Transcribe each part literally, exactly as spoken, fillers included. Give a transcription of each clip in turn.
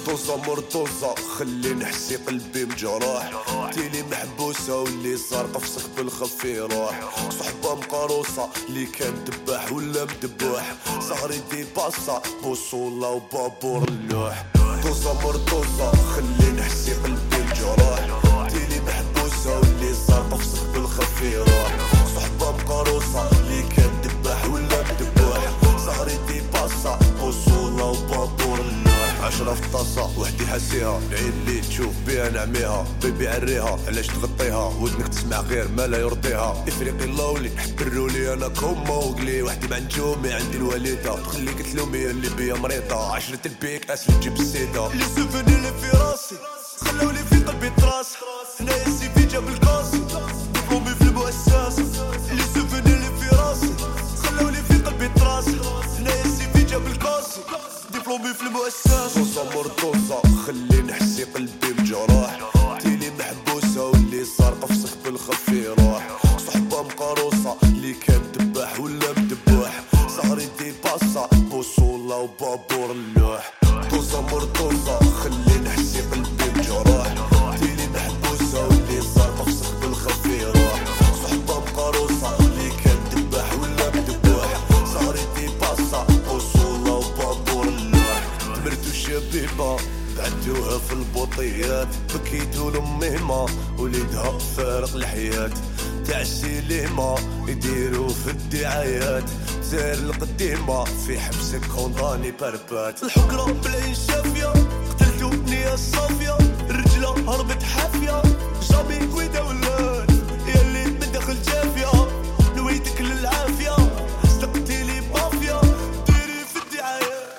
دوزة مرطوزة خلي نحسي قلبي مجروح. تيلي محبوسة واللي صار قفصك بالخف يروح. صحبة مقروصة اللي كان دباح ولا مدبوح. صغري دي باصة بوصولة وبابور اللوح. دوزة مرطوزة خلي نحسي قلبي مجروح. تيلي محبوسة واللي صار قفصك بالخف يروح. صحبة مقروصة اللي كان دباح ولا مدبوح. صغري دي باصة بوصولة وبابور اللوح. عشرة في الطاسة وحدي حاسيها. العين اللي تشوف بيها نعميها. بيبي عريها علاش تغطيها. ودنك تسمع غير ما لا يرضيها. افريقي اللولي حبروا لي انا كوما وقلي. وحدي مع نجومي عندي الوالدة تخليك تلومي اللي بيا مريضة. عشرة البيك اسل تجيب السيدة. لي سوفوني اللي في راسي خلولي في قلبي تراس. هنايا السيفي جاب الكاس دبلومي في المؤسسة. لي سوفوني اللي في راسي خلولي في قلبي تراس. هنايا السيفي جاب الكاس دبلومي في المؤسسة. دوزة مرطوزة خلي نحسي قلبي مجروح. تيلي محبوسة واللي صار قفصك بالخف يروح. صحبة مقروصة اللي كان دباح ولا مدبوح. صغري دي باصة بوصولة وبابور اللوح. دوزة مرطوزة خلي نحسي قلبي مجروح. تيلي محبوسة واللي صار قفصك بالخف يروح. صحبة مقروصة اللي كان دباح ولا مدبوح. صغري دي باصة بوصولة وبابور اللوح. تمرتو شبيبة بعدوها في البوطيات. بكيتو لميمة وليدها فارق الحياة. تاع السينما يديروا في الدعايات. زير القديمة في حبسك كونداني بربات. الحقرة بالعين شافية قتلتو نية صافية. الرجلة هربت حافية جامي كويدة ولاد. يا اللي من داخل جافية نويتك للعافية. صدقتي لي مافيا ديري في الدعايات.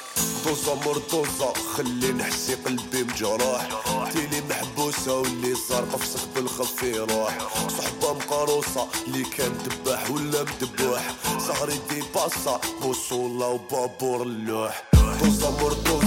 دوزة مرطوزة خلي نحسي قلبي مجروح. تيلي محبوسة واللي صار قفصك بالخف يروح. صحبة مقروصة اللي كان دباح ولا مدبوح. صغري دي باصة بوصولة وبابور اللوح. دوزة مرطوزة